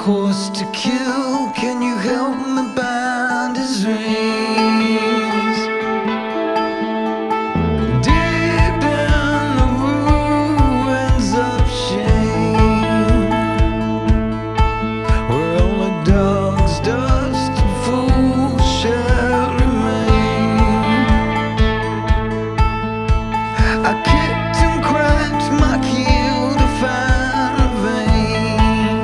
horse to kill. Can you help me bind his reins? Deep in the ruins of shame, where only dogs, dust, and fools shall remain. I kicked and cracked my heel to find a vein,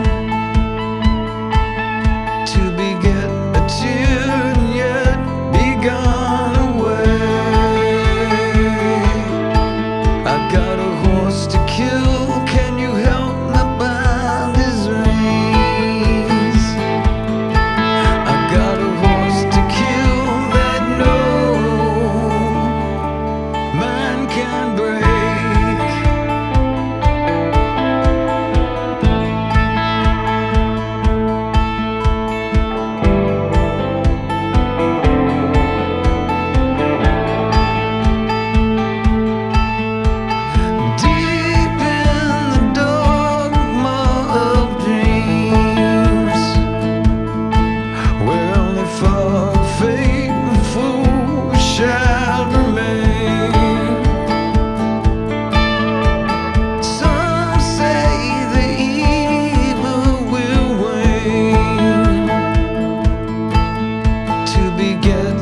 to beget a tear and yet be gone away. I got a horse to kill. Can you help me bind his reins? I got a horse to kill that no man can break. Deep in the dogma of dreams, where only fog, fate, and fools shall remain. Some say the evil will wane, to beget